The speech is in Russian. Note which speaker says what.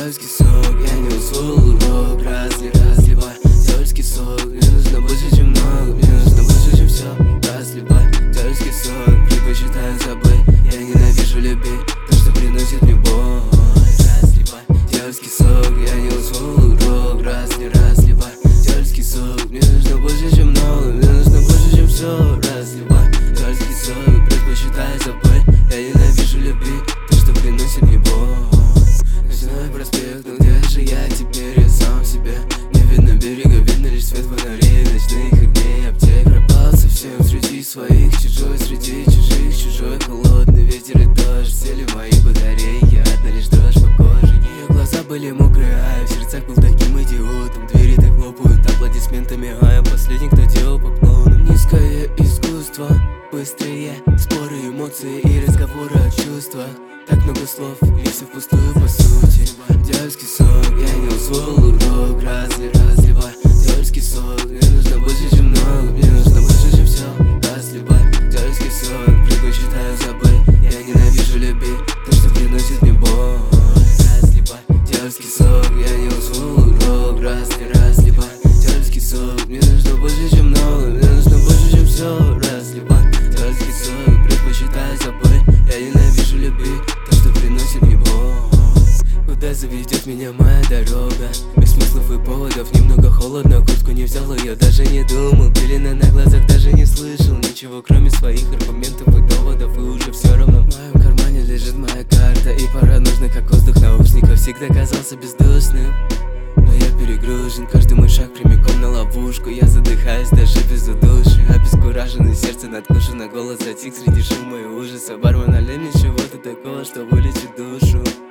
Speaker 1: Дьявольский сок, я не усвоил урок. Разливай, дьявольский сок. Мне нужно больше, чем много, мне нужно больше, чем все. Разливай, дьявольский сок. Предпочитаю забыть, я ненавижу любить то, что приносит мне боль. Разливай, дьявольский сок, я не усвоил урок. Разливай, дьявольский сок. Мне нужно больше, чем много, мне нужно больше, чем все. Разливай, дьявольский сок. Предпочитаю забыть, я ненавижу любить то, что приносит мне боль. Ночной проспект, ну где же я теперь? Я сам себе не видно берега, видно лишь свет фонарей, ночных огней, аптек. Пропал совсем среди своих, чужой среди чужих, чужой холодный ветер и дождь. Сели мои батареи, одна лишь дрожь по коже. Ее глаза были мокрые, а я в сердцах был таким идиотом. Двери так хлопают аплодисментами, а я последний, кто делал поклоном. Низкое искусство, быстрее споры, эмоции и разговоры о чувствах. Так много слов, и все впустую по сути. Дьявольский сок, я не усвоил урок. Разливай, дьявольский сок. Мне нужно больше, чем много, мне нужно больше, чем все. Разливай, дьявольский сок. Предпочитаю забыть, я ненавижу любить то, что приносит мне боль. Разливай, дьявольский сок, я не усвоил урок. Разливай, дьявольский сок. Мне нужно больше, чем много, мне нужно больше, чем все. Разливай, дьявольский сок. Предпочитаю забыть, я ненавижу любить то, что приносит мне боль. Куда заведет меня моя дорога? Без смыслов и поводов, немного холодно. Куртку не взял, я даже не думал. Пелена на глазах, даже не слышал ничего, кроме своих аргументов и доводов. И уже все равно в моем кармане лежит моя карта, и пора нужна, как воздух наушников. Всегда казался бездушным, но я перегружен. Каждый мой шаг прямиком на ловушку. Я задыхаюсь даже без удуши, обескураженное сердце надкушено. Голос затих среди шума и ужаса. Бармен, налей мне чего-то такого, что вылечит душу.